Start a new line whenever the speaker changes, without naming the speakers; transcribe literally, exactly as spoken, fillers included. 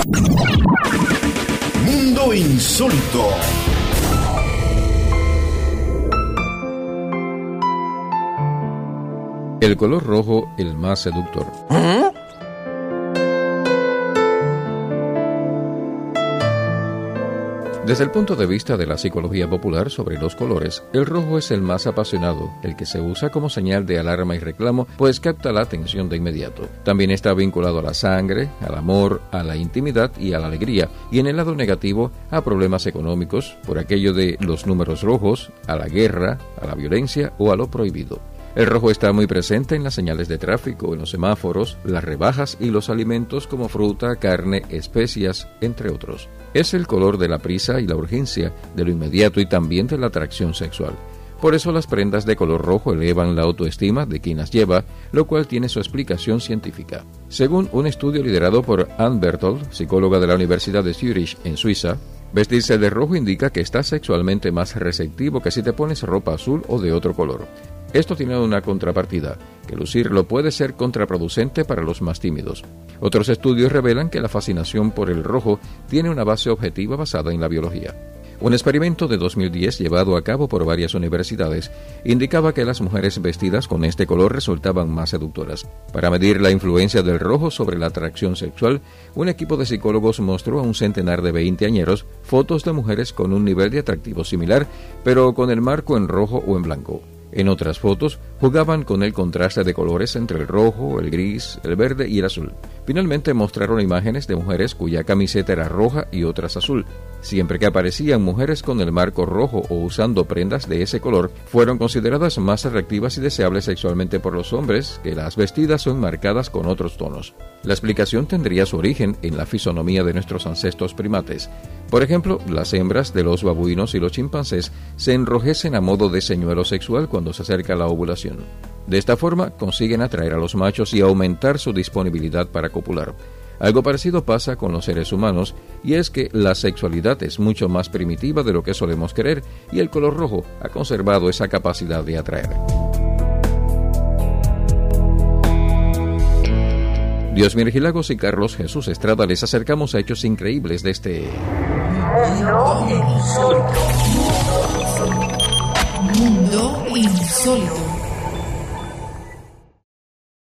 Mundo Insólito.
El color rojo, el más seductor.
¿Eh?
Desde el punto de vista de la psicología popular sobre los colores, el rojo es el más apasionado, el que se usa como señal de alarma y reclamo, pues capta la atención de inmediato. También está vinculado a la sangre, al amor, a la intimidad y a la alegría, y en el lado negativo a problemas económicos, por aquello de los números rojos, a la guerra, a la violencia o a lo prohibido. El rojo está muy presente en las señales de tráfico, en los semáforos, las rebajas y los alimentos como fruta, carne, especias, entre otros. Es el color de la prisa y la urgencia, de lo inmediato y también de la atracción sexual. Por eso las prendas de color rojo elevan la autoestima de quien las lleva, lo cual tiene su explicación científica. Según un estudio liderado por Anne Berthold, psicóloga de la Universidad de Zurich en Suiza, vestirse de rojo indica que estás sexualmente más receptivo que si te pones ropa azul o de otro color. Esto tiene una contrapartida, que lucirlo puede ser contraproducente para los más tímidos. Otros estudios revelan que la fascinación por el rojo tiene una base objetiva basada en la biología. Un experimento de dos mil diez llevado a cabo por varias universidades indicaba que las mujeres vestidas con este color resultaban más seductoras. Para medir la influencia del rojo sobre la atracción sexual, un equipo de psicólogos mostró a un centenar de veinteañeros fotos de mujeres con un nivel de atractivo similar, pero con el marco en rojo o en blanco. En otras fotos, jugaban con el contraste de colores entre el rojo, el gris, el verde y el azul. Finalmente mostraron imágenes de mujeres cuya camiseta era roja y otras azul. Siempre que aparecían mujeres con el marco rojo o usando prendas de ese color, fueron consideradas más atractivas y deseables sexualmente por los hombres que las vestidas son marcadas con otros tonos. La explicación tendría su origen en la fisonomía de nuestros ancestros primates. Por ejemplo, las hembras de los babuinos y los chimpancés se enrojecen a modo de señuelo sexual cuando se acerca la ovulación. De esta forma consiguen atraer a los machos y aumentar su disponibilidad para copular. Algo parecido pasa con los seres humanos, y es que la sexualidad es mucho más primitiva de lo que solemos creer, y el color rojo ha conservado esa capacidad de atraer. Dios Mirgilagos y Carlos Jesús Estrada les acercamos a hechos increíbles de este...
Mundo Insólito. Mundo Insólito.